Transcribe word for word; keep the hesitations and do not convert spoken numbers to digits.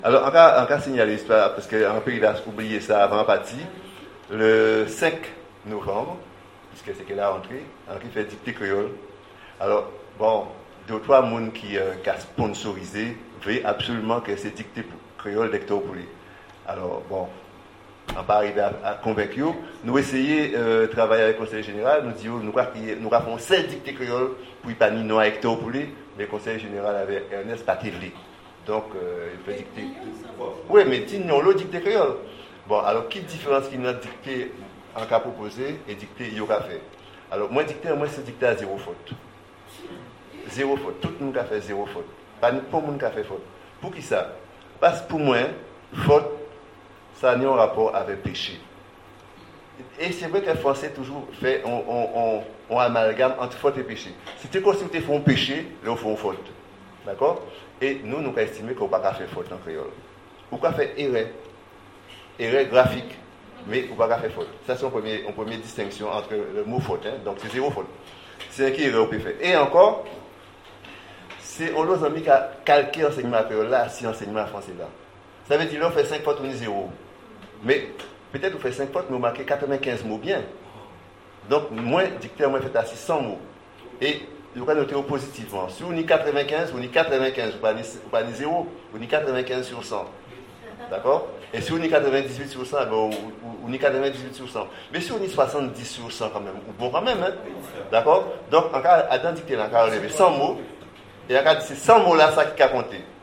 Alors, en cas, en cas signaler l'histoire, parce qu'en pays a oublié ça avant parti, le cinq novembre, puisque c'est qu'elle a entré, Henri fait dictée créole. Alors, bon, deux ou trois personnes qui euh, ont sponsorisé veulent absolument que c'est dictée créole d'Hector Poulet. Alors, bon, on pas arrivé à, à convaincre. Nous essayons de euh, travailler avec le conseil général, nous disons, nous nous avons sept dictée créole pour pas ni non à Hector Poulet, mais le conseil général avait Ernest Patévli. Donc, euh, il peut dicter. Oui, mais dis-nous, l'autre dicté créole. Bon, alors, quelle différence qu'il a dicté en cas proposé et dicté il y aura fait? Alors, moi, dicté, moi, c'est dicté à zéro faute. Zéro faute. Tout le monde a fait zéro faute. Pas tout le monde a fait faute. Pour qui ça? Parce que pour moi, faute, ça n'a un rapport avec péché. Et c'est vrai que le français toujours fait, on, on, on, on amalgame entre faute et péché. Si tu considères que tu fais un péché, là, on fait une faute. D'accord? Et nous, nous avons estimé qu'on ne peut pas faire faute en créole. On peut faire erreur. Erreur graphique. Mais on ne peut pas faire faute. Ça, c'est une première, une première distinction entre le mot faute. Hein? Donc, c'est zéro faute. C'est un qui erreur, on peut faire. Et encore, c'est on a mis qu'à calquer l'enseignement créole là, si l'enseignement français là. Ça veut dire qu'on fait cinq fautes, on est zéro. Mais peut-être on fait cinq fautes, mais on marque quatre-vingt-quinze mots bien. Donc, moins dicteur, moins fait à six cents mots. Et vous pouvez noter positivement. Si on est quatre-vingt-quinze, on est quatre-vingt-quinze, vous ne pas ni zéro, on est quatre-vingt-quinze sur cent. D'accord? Et si on est quatre-vingt-dix-huit sur cent, ben, on est quatre-vingt-dix-huit sur cent. Mais si on est soixante-dix sur cent quand même, bon quand même, hein? D'accord? Donc, en cas, à dicter, on a relevé cent mots, et en cas, c'est cent mots là, ça qui a compté.